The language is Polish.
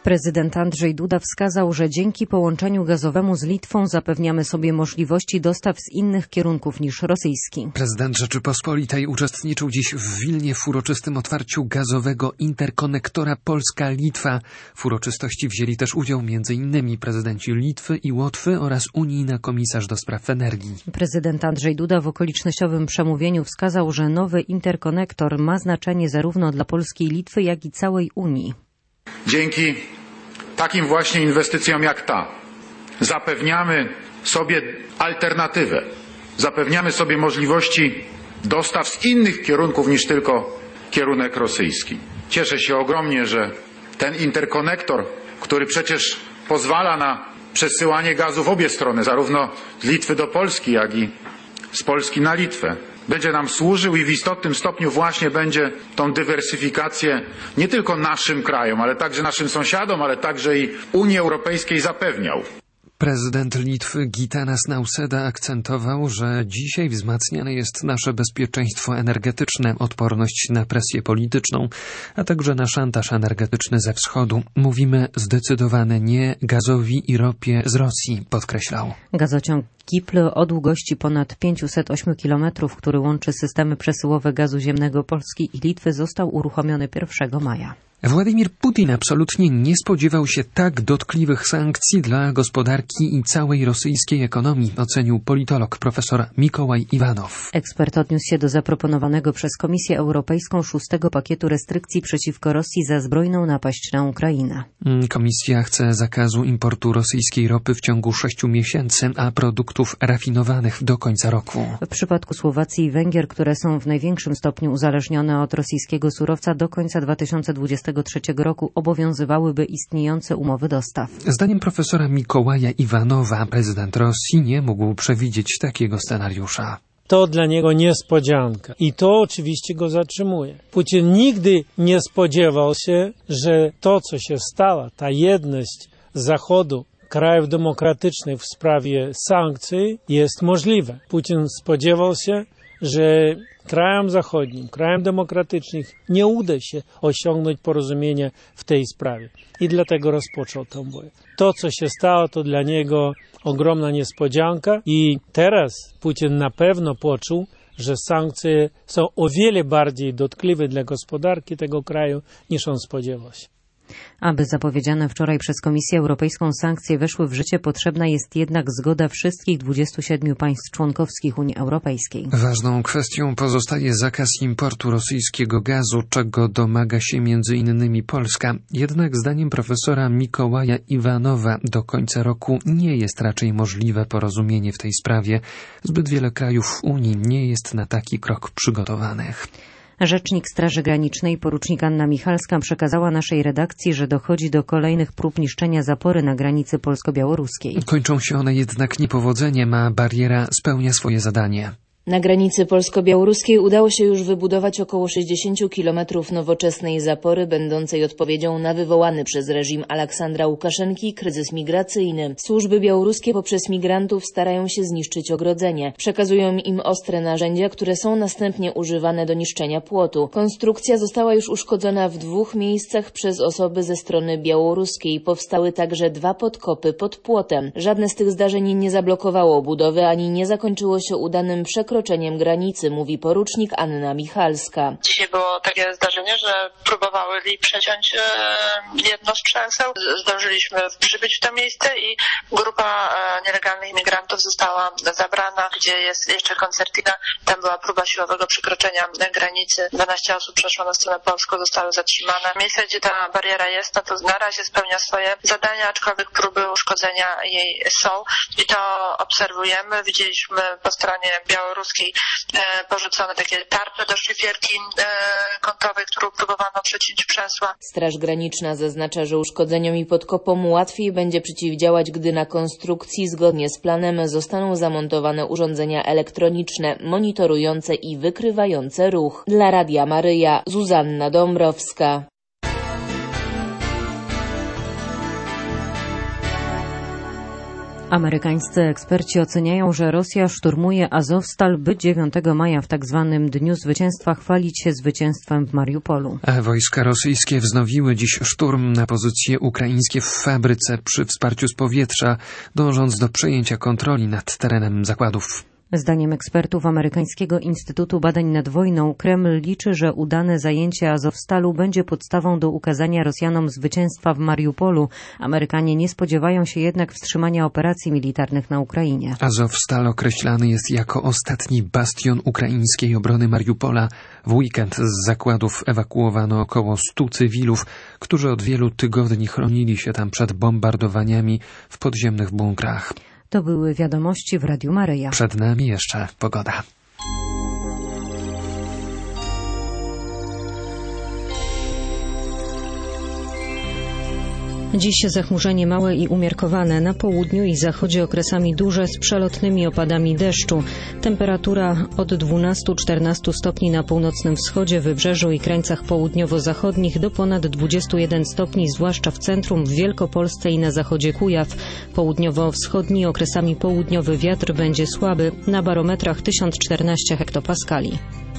Prezydent Andrzej Duda wskazał, że dzięki połączeniu gazowemu z Litwą zapewniamy sobie możliwości dostaw z innych kierunków niż rosyjski. Prezydent Rzeczypospolitej uczestniczył dziś w Wilnie w uroczystym otwarciu gazowego interkonektora Polska-Litwa. W uroczystości wzięli też udział m.in. prezydenci Litwy i Łotwy oraz unijna komisarz do spraw energii. Prezydent Andrzej Duda w okolicznościowym przemówieniu wskazał, że nowy interkonektor ma znaczenie zarówno dla Polski i Litwy, jak i całej Unii. Dzięki takim właśnie inwestycjom jak ta zapewniamy sobie alternatywę, zapewniamy sobie możliwości dostaw z innych kierunków niż tylko kierunek rosyjski. Cieszę się ogromnie, że ten interkonektor, który przecież pozwala na przesyłanie gazu w obie strony, zarówno z Litwy do Polski, jak i z Polski na Litwę, będzie nam służył i w istotnym stopniu właśnie będzie tą dywersyfikację nie tylko naszym krajom, ale także naszym sąsiadom, ale także i Unii Europejskiej zapewniał. Prezydent Litwy Gitanas Nausėda akcentował, że dzisiaj wzmacniane jest nasze bezpieczeństwo energetyczne, odporność na presję polityczną, a także na szantaż energetyczny ze wschodu. Mówimy zdecydowane nie gazowi i ropie z Rosji, podkreślał. Gazociąg Kipl o długości ponad 508 km, który łączy systemy przesyłowe gazu ziemnego Polski i Litwy, został uruchomiony 1 maja. Władimir Putin absolutnie nie spodziewał się tak dotkliwych sankcji dla gospodarki i całej rosyjskiej ekonomii, ocenił politolog profesor Mikołaj Iwanow. Ekspert odniósł się do zaproponowanego przez Komisję Europejską 6. pakietu restrykcji przeciwko Rosji za zbrojną napaść na Ukrainę. Komisja chce zakazu importu rosyjskiej ropy w ciągu 6 miesięcy, a produktów rafinowanych do końca roku. W przypadku Słowacji i Węgier, które są w największym stopniu uzależnione od rosyjskiego surowca, do końca 2023 roku obowiązywałyby istniejące umowy dostaw. Zdaniem profesora Mikołaja Iwanowa prezydent Rosji nie mógł przewidzieć takiego scenariusza. To dla niego niespodzianka i to oczywiście go zatrzymuje. Putin nigdy nie spodziewał się, że to, co się stało, ta jedność Zachodu, krajów demokratycznych w sprawie sankcji jest możliwe. Putin spodziewał się, że krajom zachodnim, krajom demokratycznym nie uda się osiągnąć porozumienia w tej sprawie. I dlatego rozpoczął tę wojnę. To, co się stało, to dla niego ogromna niespodzianka i teraz Putin na pewno poczuł, że sankcje są o wiele bardziej dotkliwe dla gospodarki tego kraju, niż on spodziewał się. Aby zapowiedziane wczoraj przez Komisję Europejską sankcje weszły w życie, potrzebna jest jednak zgoda wszystkich 27 państw członkowskich Unii Europejskiej. Ważną kwestią pozostaje zakaz importu rosyjskiego gazu, czego domaga się m.in. Polska. Jednak zdaniem profesora Mikołaja Iwanowa do końca roku nie jest raczej możliwe porozumienie w tej sprawie. Zbyt wiele krajów Unii nie jest na taki krok przygotowanych. Rzecznik Straży Granicznej porucznik Anna Michalska przekazała naszej redakcji, że dochodzi do kolejnych prób niszczenia zapory na granicy polsko-białoruskiej. Kończą się one jednak niepowodzeniem, a bariera spełnia swoje zadanie. Na granicy polsko-białoruskiej udało się już wybudować około 60 kilometrów nowoczesnej zapory, będącej odpowiedzią na wywołany przez reżim Aleksandra Łukaszenki kryzys migracyjny. Służby białoruskie poprzez migrantów starają się zniszczyć ogrodzenie. Przekazują im ostre narzędzia, które są następnie używane do niszczenia płotu. Konstrukcja została już uszkodzona w 2 miejscach przez osoby ze strony białoruskiej. Powstały także 2 podkopy pod płotem. Żadne z tych zdarzeń nie zablokowało budowy, ani nie zakończyło się udanym przekroczeniem granicy, mówi porucznik Anna Michalska. Dzisiaj było takie zdarzenie, że próbowały przeciąć jedno z przęseł. Zdążyliśmy przybyć w to miejsce i grupa nielegalnych imigrantów została zabrana, gdzie jest jeszcze koncertina. Tam była próba siłowego przekroczenia granicy. 12 osób przeszło na stronę polską, zostały zatrzymane. Miejsce, gdzie ta bariera jest, no to na razie spełnia swoje zadania, aczkolwiek próby uszkodzenia jej są i to obserwujemy. Widzieliśmy po stronie białoruskiej porzucone takie tarcze do szlifierki kątowej, którą próbowano przeciąć przęsła. Straż Graniczna zaznacza, że uszkodzeniom i podkopom łatwiej będzie przeciwdziałać, gdy na konstrukcji zgodnie z planem zostaną zamontowane urządzenia elektroniczne monitorujące i wykrywające ruch. Dla Radia Maryja, Zuzanna Dąbrowska. Amerykańscy eksperci oceniają, że Rosja szturmuje Azowstal, by 9 maja w tzw. Dniu Zwycięstwa chwalić się zwycięstwem w Mariupolu. A wojska rosyjskie wznowiły dziś szturm na pozycje ukraińskie w fabryce przy wsparciu z powietrza, dążąc do przejęcia kontroli nad terenem zakładów. Zdaniem ekspertów amerykańskiego Instytutu Badań nad Wojną Kreml liczy, że udane zajęcie Azowstalu będzie podstawą do ukazania Rosjanom zwycięstwa w Mariupolu. Amerykanie nie spodziewają się jednak wstrzymania operacji militarnych na Ukrainie. Azowstal określany jest jako ostatni bastion ukraińskiej obrony Mariupola. W weekend z zakładów ewakuowano około 100 cywilów, którzy od wielu tygodni chronili się tam przed bombardowaniami w podziemnych bunkrach. To były wiadomości w Radiu Maryja. Przed nami jeszcze pogoda. Dziś zachmurzenie małe i umiarkowane, na południu i zachodzie okresami duże z przelotnymi opadami deszczu. Temperatura od 12-14 stopni na północnym wschodzie, wybrzeżu i krańcach południowo-zachodnich do ponad 21 stopni, zwłaszcza w centrum, w Wielkopolsce i na zachodzie Kujaw. Południowo-wschodni, okresami południowy wiatr będzie słaby, na barometrach 1014 hektopaskali.